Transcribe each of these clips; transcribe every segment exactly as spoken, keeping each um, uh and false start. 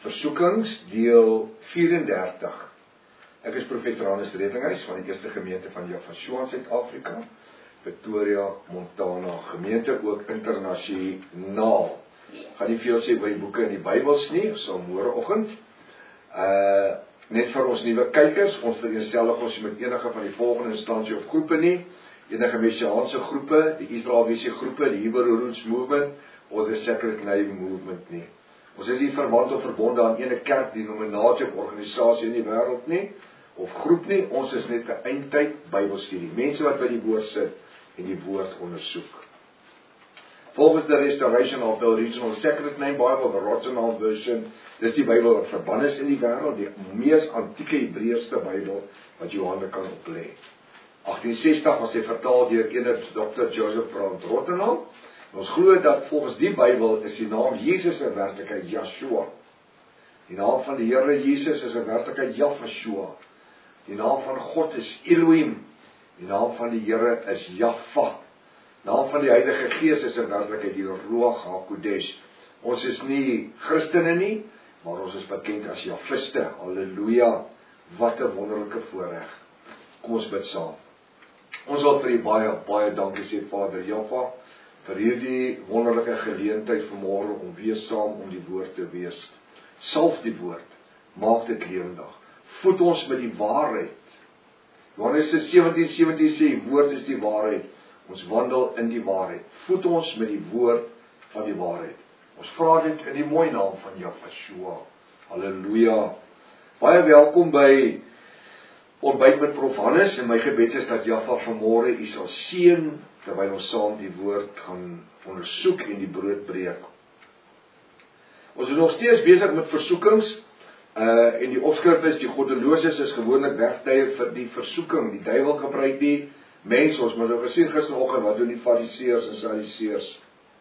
Versoekings, deel vierendertig. Ek is professor Hannes Redinghuis van die Eerste Gemeente van Javashua in Suid-Afrika, Pretoria, Montana, gemeente ook internasionaal. Gaan nie veel sê oor die boeke in die Bybels nie, sal môreoggend. Uh, net vir ons nuwe kykers, ons vereenselwig ons met enige van die volgende instansie of groepe nie, enige Messiaanse groepe, die Israelitiese groepe, die Hebrew Roots Movement, of the Sacred Name Movement nie. Ons is nie verwant of verbonde aan ene kerk, denominasie of organisasie in die wêreld nie, of groep nie, ons is net 'n eindtyd Bybelstudie, mense wat by die woord sit en die woord ondersoek. Volgens the Restoration of the Original Sacred Name Bible, the Rottenham Version, dis die Bybel wat verbann is in die wêreld, die mees antieke Hebreëste Bybel wat jou hande kan oplê. agtien sestig was hy vertaal deur ene dokter Joseph van Rottenham. Ons glo dat volgens die Bybel is die naam Jesus 'n werklikheid Yeshua. Die naam van die Here Jesus is 'n werklikheid Javashua. Die naam van God is Elohim. Die naam van die Here is Jahva. Die naam van die Heilige Gees is 'n werklikheid die Ruach HaKodesh. Ons is nie Christene nie, maar ons is bekend as Javiste. Halleluja. Wat 'n wonderlike voorreg. Kom ons bid saam. Ons wil vir U baie baie dankie sê, Vader Jahva, vir hierdie wonderlike geleentheid vanmôre om weer saam om die woord te wees. Salf die woord, maak dit lewendig. Voed ons met die waarheid. Johannes sewentien sewentien sê, die woord is die waarheid. Ons wandel in die waarheid. Voed ons met die woord van die waarheid. Ons vra dit in die mooi naam van Javashua. Halleluja. Baie welkom by Ontbyt met Prof Hannes, en my gebed is dat Jahva vanmôre U sal seën terwyl ons saam die woord gaan ondersoek en die brood breek. Ons is nog steeds besig met versoekings, uh, en die opskrif is, die goddeloses is gewoonlik wegtye vir die versoeking. Die duiwel gebruik die mense, ons moet nou gesien gisteroggend, wat doen die fariseërs en sadiseërs.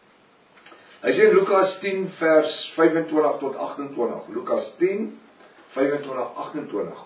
Hy sê in Lukas tien vers vyfentwintig tot agtentwintig, Lukas tien, vyfentwintig, agtentwintig.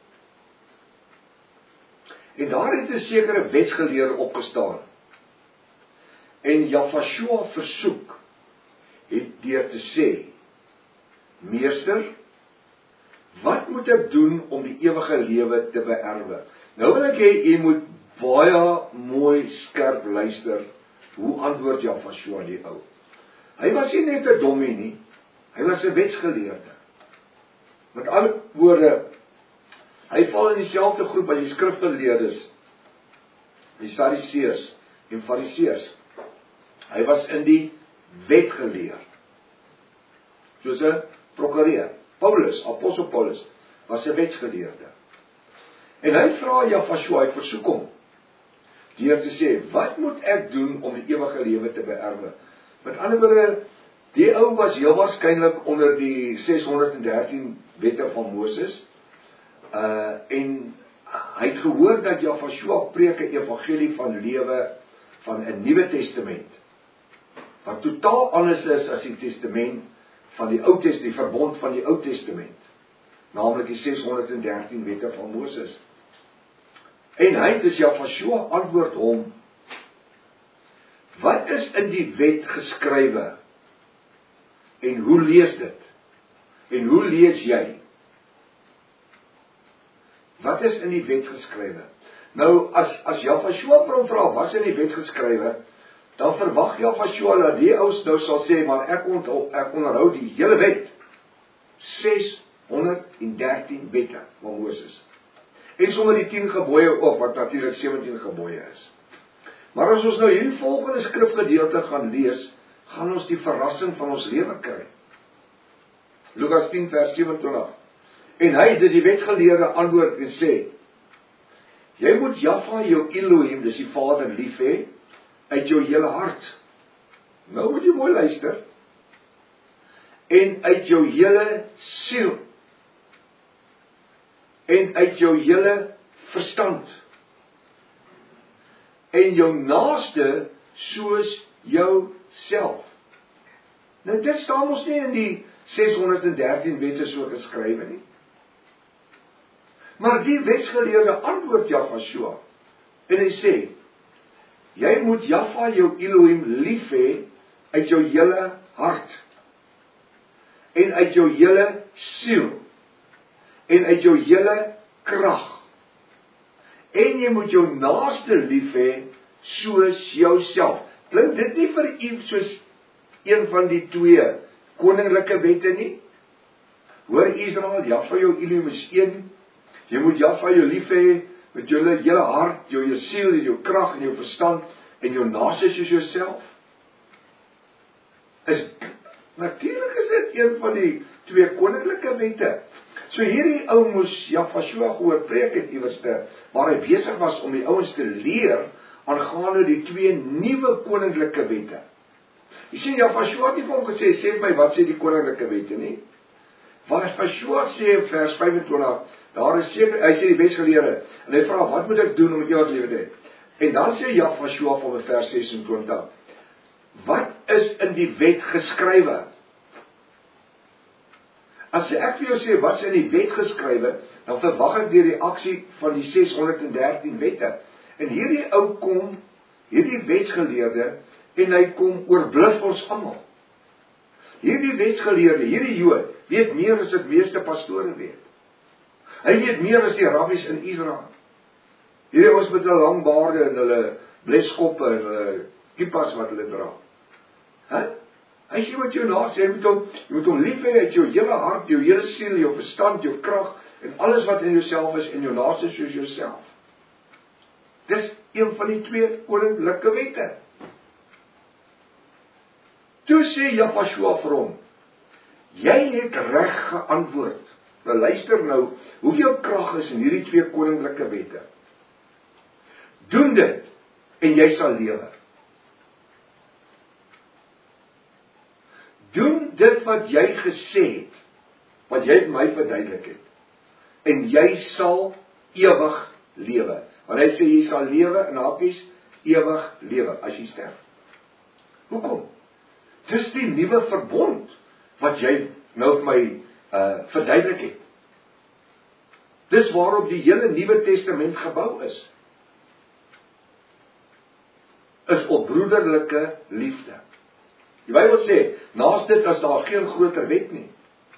En daar het 'n sekere wetsgeleerde opgestaan, en Javashua versoek, het deur te sê, Meester, wat moet ek doen om die ewige lewe te beerwe? Nou wil ek hê, jy moet baie mooi skerp luister, hoe antwoord Javashua die ou. Hy was nie net 'n dommie nie, hy was 'n wetsgeleerde. Met ander woorde, hy val in dieselfde groep as die skrifgeleerdes, die Sadduseërs en Fariseërs. Hy was in die wet geleer. Soos 'n prokureur. Paulus, apostel Paulus, was 'n wetsgeleerde. En hy vra Javashua, hy versoek hom, deur te sê, wat moet ek doen om die ewige lewe te beerwe? Met ander woorde, die ou was heel waarskynlik onder die seshonderddertien wette van Moses, uh, en hy het gehoor dat Javashua preek 'n evangelie van lewe van 'n Nuwe Testament, wat totaal anders is as die testament van die Ou Testament, die verbond van die Ou Testament, naamlik die seshonderddertien wette van Moses. En hy het dus Javashua antwoord hom, wat is in die wet geskrywe? En hoe lees dit? En hoe lees jy? Wat is in die wet geskrywe? Nou, as, as Javashua vir hom vra, wat is in die wet geskrywe? Dan verwag Javashua dat die ouens nou sal sê, maar ek, onthou, ek onderhou die hele wet. seshonderddertien wette van Moses. En sommer die tien gebooie ook, wat natuurlik sewentien gebooie is. Maar as ons nou hierdie volgende skrifgedeelte gaan lees, gaan ons die verrassing van ons lewe kry. Lukas tien vers vyfentwintig. En hy, dis die wetgeleerde, antwoord en sê, jy moet Jahva jou Elohim, dis die Vader, lief hê, uit jou hele hart. Nou moet jy mooi luister. En uit jou hele siel. En uit jou hele verstand. En jou naaste soos jou self. Nou dit staan ons nie in die seshonderddertien wette so geskrywe nie. Maar die wetsgeleerde antwoord Javashua, en hy sê, jy moet Jahva jou Elohim lief hê uit jou hele hart. en uit jou hele siel en uit jou hele krag. En jy moet jou naaste lief hê soos jouself. Klink dit nie vir u soos een van die twee koninklike wette nie? Hoor Israel, Jahwe jou Elohim is een. Jy moet Jahwe jou lief hê met jou hele hart, jou jou siel, jou krag en jou verstand en jou naaste soos jouself. Is natuurlik is dit een van die twee koninklike wette. So hierdie ou moes Jafashua gehoor preek het iewerste, waar hy besig was om die ouens te leer aangaande die twee nuwe koninklike wette. Jy sien, Jafashua het nie vir hom gesê, sê my wat sê die koninklike wette nie. Jafashua sê in vers vyf en twintig, daar is seker, hy sê die wetsgeleerde, en hy vra, wat moet ek doen om ewig lewe te hê? En dan sê Jafashua van vers ses en twintig, wat is in die wet geskrywe? As ek vir jou sê, wat is in die wet geskrywe, dan verwag ek die reaksie van die ses honderd en dertien wette. En hierdie ou kom, hierdie wetsgeleerde, en hy kom oorbluf ons almal. Hierdie wetsgeleerde, hierdie Jood, weet meer as dit meeste pastore weet. Hy weet meer as die rabbies in Israel. Hierdie ons met hulle lang baarde en hulle bleskoppe en hulle kippas wat hulle dra. Hè? Hy sê wat jou naas, jy moet hom, jy moet hom lief hê uit jou hele hart, jou hele siel, jou verstand, jou krag en alles wat in jouself is en jou naaste soos jouself. Dis een van die twee koninklike wette. Toe sê Jafashua vir hom, jy het reg geantwoord. Nou luister nou, hoeveel krag is in hierdie twee koninklike wette. Doen dit, en jy sal lewe. Doen dit wat jy gesê het, wat jy my verduidelik het, en jy sal ewig lewe. Want hy sê, jy sal lewe, en hakies, ewig lewe, as jy sterf. Hoekom? Dis die nuwe verbond, wat jy nou vir my uh, verduidelik het. Dis waarop die hele Nuwe Testament gebou is. Is op broederlike liefde. Die Bybel sê, naas dit as daar geen groter wet nie.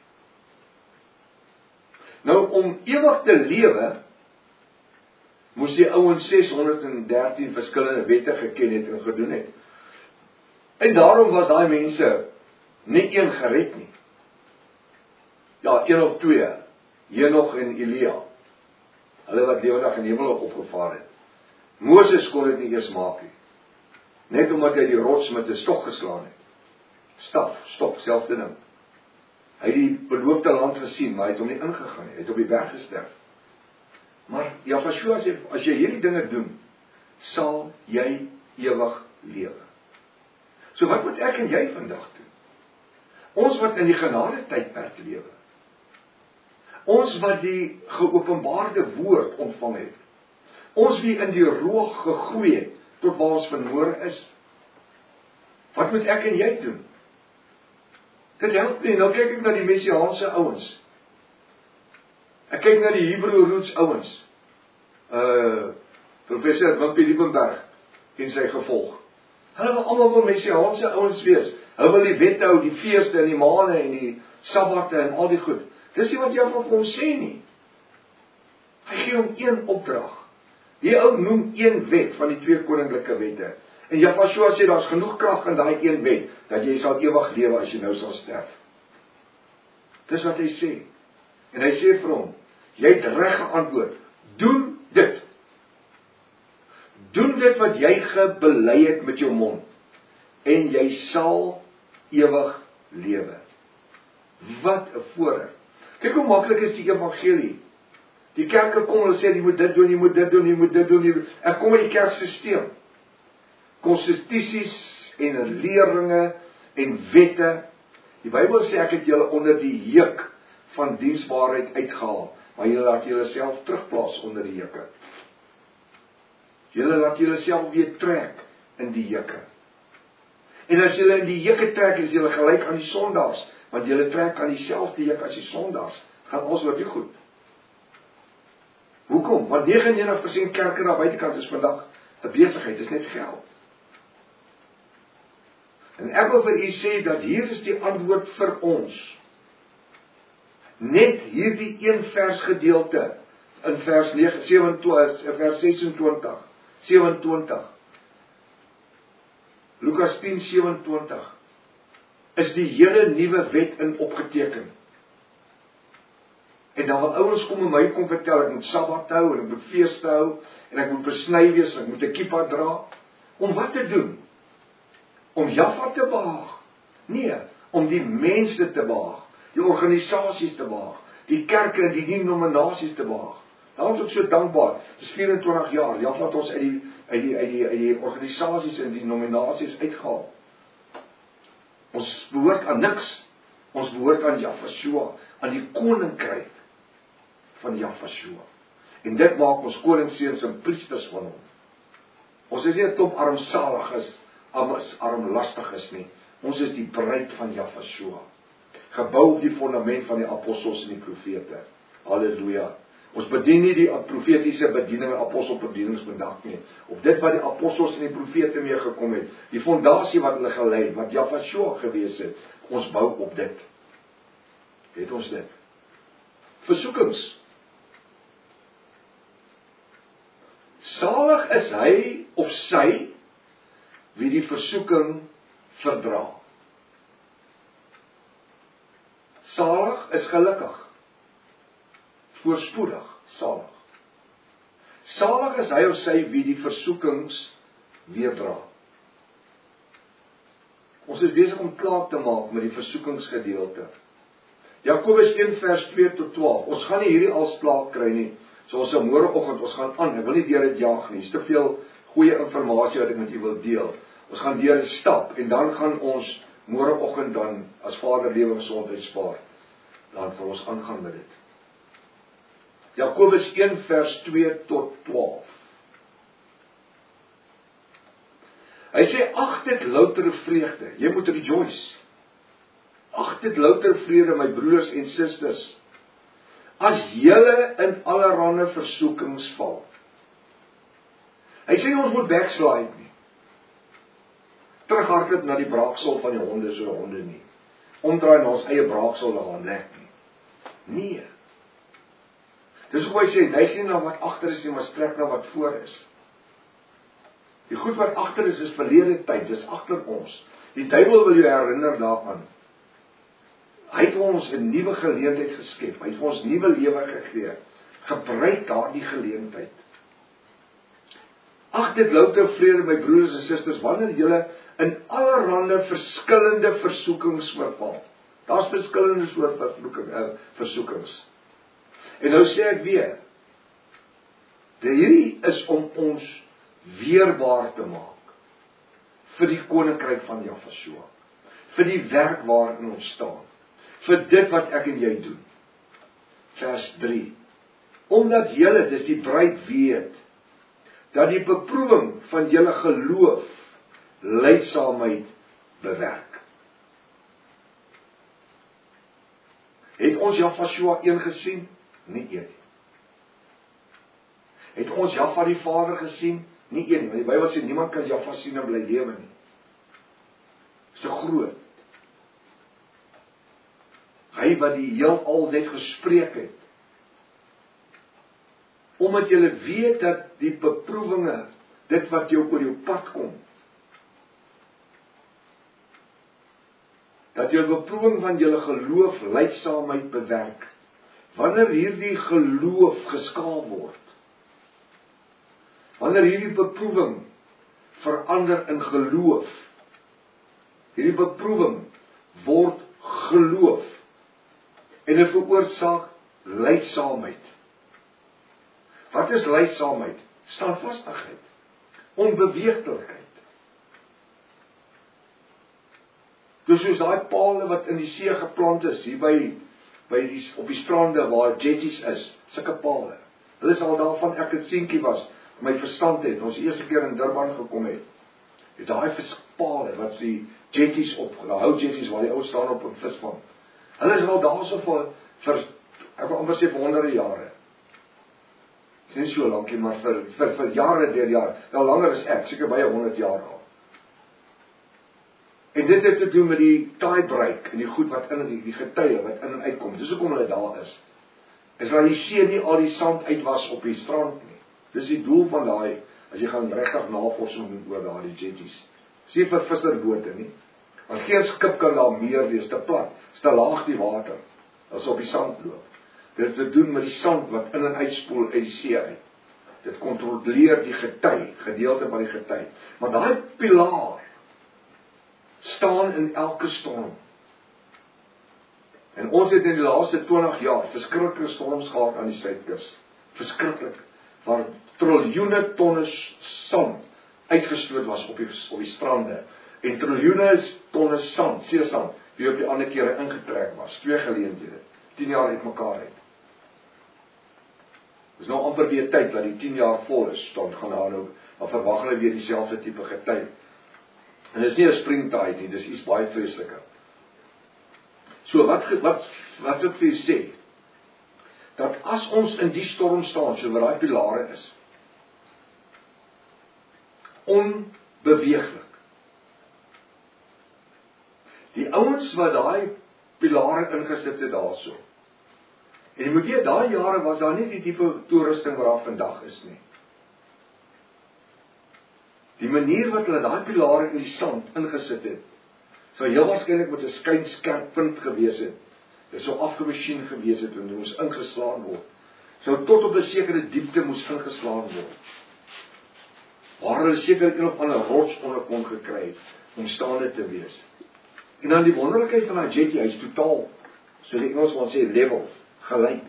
Nou, om ewig te lewe, moes die ouens ses honderd en dertien verskillende wette geken het en gedoen het. En daarom was daai mense nie een gered nie. Ja, een of twee, Henog en Elia, hulle wat lewendig in die hemel opgevaar het. Moses kon dit nie eers maak nie, net omdat hy die rots met 'n stok geslaan het. Staf, stok, selfde ding. Hy het die beloofde land gesien, maar hy het hom nie ingegaan nie, hy het op die berg gesterf. Maar Jafashua sê, as jy hierdie dinge doen, sal jy ewig lewe. So wat moet ek en jy vandag doen? Ons wat in die genade tydperk lewe. Ons wat die geopenbaarde woord ontvang het. Ons wie in die roog gegroei het, tot waar ons vermoor is. Wat moet ek en jy doen? Dit help nie, nou kyk ek na die Messiaanse ouens. Ek kyk na die Hebrew roots ouens. Uh, professor Wimpie Liebenberg en sy gevolg. Hulle wil almal wil Messiaanse ouens wees. Hulle wil die wette hou, die feeste en die maande en die sabbate en al die goed. Dis nie wat jy van hom sê nie. Hy gee hom een opdrag. Die ou noem een wet van die twee koninklike wette. En Jafashua sê, daar's genoeg krag in daai een wet, dat jy sal ewig lewe as jy nou sal sterf. Dis wat hy sê. En hy sê vir hom, jy het reg geantwoord, doen dit. Doen dit wat jy gebely het met jou mond, en jy sal ewig lewe. Wat 'n voorreg. Kyk hoe maklik is die evangelie. Die kerke kom en sê, jy moet dit doen, jy moet dit doen, jy moet dit doen. Jy moet... Ek kom in die kerksysteem. Konstitusies en leringe en wette. Die Bybel sê, ek het julle onder die juk van diensbaarheid uitgehaal, maar julle laat julle self terugplaas onder die jukke. Julle laat julle self weer trek in die jukke. En as julle in die jukke trek, is julle gelyk aan die sondaars, want julle trek aan dieselfde juk as die sondaars. Gaan ons wat nie goed. Hoekom? Want negenennegentig persent kerke daar buitekant is vandag 'n besigheid, dis net geld. En ek wil vir u sê dat hier is die antwoord vir ons. net hierdie een vers gedeelte in vers nege, sewenentwintig, vers sesentwintig, sewenentwintig. Lukas tien sewenentwintig is die hele nuwe wet in opgeteken. En dan wil ouens kom en my kom vertel, ek moet Sabbat hou, en ek moet feeste hou, en ek moet besny wees, en ek moet 'n kippa dra. Om wat te doen? Om Jaffa te behaag? Nee, om die mense te behaag, die organisasies te behaag, die kerke en die denominasies te behaag. Daarom is ek so dankbaar, dis vyf-en-twintig jaar, Jaffa het ons uit die, uit die, uit die, uit die organisasies en die denominasies uitgehaal. Ons behoort aan niks, ons behoort aan Jaffa, aan die koninkryk van Jaffa. En dit maak ons koningsseuns en priesters van hom. Ons is nie 'n klomp armsaliges, armlastiges nie. Ons is die bruid van Jaffa, gebou op die fondament van die apostels en die profete. Halleluja. Ons bedien nie die profetiese bediening en apostelbedienings vandag nie. Op dit wat die apostels en die profete mee gekom het, die fondasie wat hulle gelei, wat Jaffa gewees het, ons bou op dit. Het ons dit? Versoekings. Salig is hy of sy wie die versoeking verdra. Salig is gelukkig. Voorspoedig, salig. Salig is hy of sy wie die versoekings weerdra. Ons is besig om klaar te maak met die versoekingsgedeelte. Jakobus een vers twee tot twaalf. Ons gaan nie hierdie als klaar kry nie. So ons sal môreoggend, ons gaan aan. Ek wil nie deur dit jaag nie. Dis te veel goeie inligting wat ek met u wil deel. Ons gaan deur 'n stap en dan gaan ons môreoggend dan as Vader lewe en gesondheid spaar. Dan sal ons aangaan met dit. Jakobus een vers twee tot twaalf. Hy sê, ag dit loutere vreugde, jy moet rejoice. Ag dit louter vrede, my broers en susters, as julle in allerhande versoekings val. Hy sê ons moet backslide nie. Terughardloop na die braaksel van die honde, so die honde nie. Omdraai na ons eie braaksel daar lek nie. Nee. Dis hoe hy sê, neig nie na wat agter is nie, maar strek na wat voor is. Die goed wat agter is, is verlede tyd, dis agter ons. Die duiwel wil jou herinner daaraan. Hy het ons 'n nuwe geleentheid geskep. Hy het ons nuwe lewe gegee. Gebruik daardie geleentheid. Ag dit louter vrede, my broers en susters, wanneer julle in allerhande verskillende versoekings verval. Daar's verskillende soorte versoeking, uh, versoekings. En nou sê ek weer, hierdie is om ons weerbaar te maak vir die koninkryk van Jaffa, vir die werk waarin ons staan, vir dit wat ek en jy doen. Vers drie. Omdat julle, dis die bruid weet, dat die beproewing van julle geloof lydsaamheid bewerk. Het ons Jaffa een gesien? Nie een. Het ons Jaffa die Vader gesien? Nie een. Want die Bybel sê niemand kan Jaffa sien en bly lewe nie. Dis te groot. Hy wat die heelal net gespreek het. Omdat jy weet dat die beproewinge, dit wat jou oor jou pad kom, dat jou beproewing van julle geloof lydsaamheid bewerk. Wanneer hierdie geloof geskaal word, wanneer hierdie beproewing verander in geloof, hierdie beproewing word geloof, en dit veroorsaak lydsaamheid. Wat is lydsaamheid? Standvastigheid, onbeweeglikheid. Dus soos daai pale wat in die see geplant is, hier by, by die, op die strande waar jetties is, sulke pale. Hulle is al daarvan, ek het seentjie was, my verstand het, ons eerste keer in Durban gekom het, het daai vispale wat die jetties op, die hou jetties waar die ou staan op 'n visvang. Hulle is al daar so vir, vir ek wil amper sê vir honderde jare. Dit is nie so lankie, maar vir, vir, vir jare deur jaar, nou langer as ek, seker baie honderd jaar al. En dit het te doen met die taaibreek en die goed wat in die, die getuie wat in en uitkom. Dis hoekom hulle daar is. Is dat die see nie al die sand uitwas op die strand nie. Dis die doel van daai, as jy gaan regtig navorsing doen oor daai jetties. Dis nie vir visserbote nie. Want geen skip kan daar meer wees, te plat, is te laag die water, as op die sand loop. Dit het te doen met die sand wat in en uitspoel uit die see uit. Dit kontroleer die gety, gedeelte van die gety. Maar daai pilaar staan in elke storm. En ons het in die laaste twintig jaar verskriklike storms gehad aan die suidkus. Verskriklik. Waar triljoene tonne sand uitgestoot was op die, op die strande. En triljoene tonne sand, seesand, die op die ander kere ingetrek was. Twee geleenthede. tien jaar uit mekaar uit. Dis nou amper weer tyd dat die tien jaar vol is, dan gaan daar nou, dan verwag hulle weer dieselfde tipe gety. En dit is nie 'n springtide nie, dis iets baie vreesliker. So wat wat wat ek vir julle sê, dat as ons in die storm staan, so wat daai pilare is, onbeweeglik. Die ouens wat daai pilare ingesit het daarso. En jy moet weet, daai jare was daar nie die tipe toerusting wat daar vandag is nie. Die manier wat hulle daai pilare in die sand ingesit het, sou heel waarskynlik met 'n skynskerp punt gewees het. Dit sou afgemasjien gewees het en dit moes ingeslaan word. Sou tot op 'n sekere diepte moes ingeslaan word. Waar hulle seker een of ander rots onder kon gekry het om staande te wees. En dan die wonderlikheid van daai jetty, hy is totaal, so die Engels wil sê level, gelyk.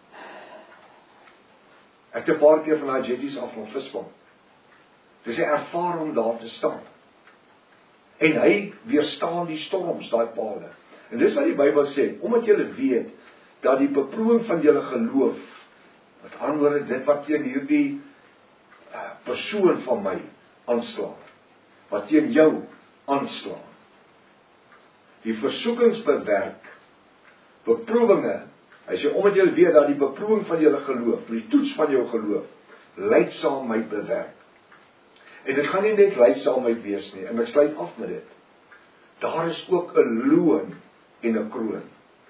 Ek het 'n paar keer van daai jetties af van visvang. Dis 'n ervaring om daar te staan. En hy weerstaan die storms, daai pale. En dis wat die Bybel sê, omdat julle weet dat die beproewing van julle geloof, met ander woorde dit wat teen hierdie uh, persoon van my aanslaan, wat teen jou aanslaan, die versoekings bewerk, beproewinge, hy sê omdat julle weet dat die beproewing van julle geloof, die toets van jou geloof, lydsaamheid bewerk. En dit gaan nie net lydsaamheid wees nie, en ek sluit af met dit. Daar is ook 'n loon en 'n kroon.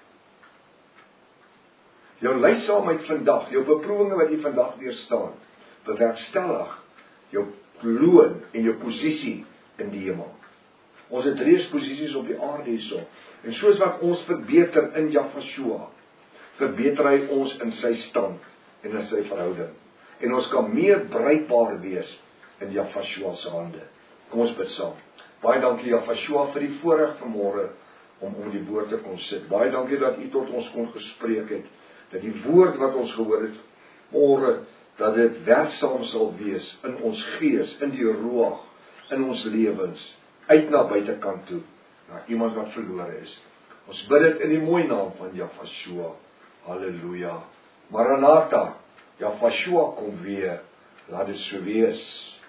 Jou lydsaamheid vandag, jou beproewinge wat jy vandag weerstaan, bewerkstellig jou loon en jou posisie in die hemel. Ons het drie posisies op die aarde hierso. En soos wat ons verbeter in Jahshua, verbeter hy ons in sy stand en in sy verhouding. En ons kan meer bruikbaar wees in Jahshua se hande. Kom ons bid saam. Baie dankie Jahshua vir die voorreg vanmôre om om die woord te kon sit. Baie dankie dat u tot ons kon gespreek het. Dat die woord wat ons gehoor het môre, dat dit werksaam sal wees in ons gees, in die ruach, in ons lewens, uit na buitekant toe, na iemand wat verlore is. Ons bid dit in die mooi naam van Jahshua. Halleluja. Maranatha, Jahshua kom weer. Laat dit so wees.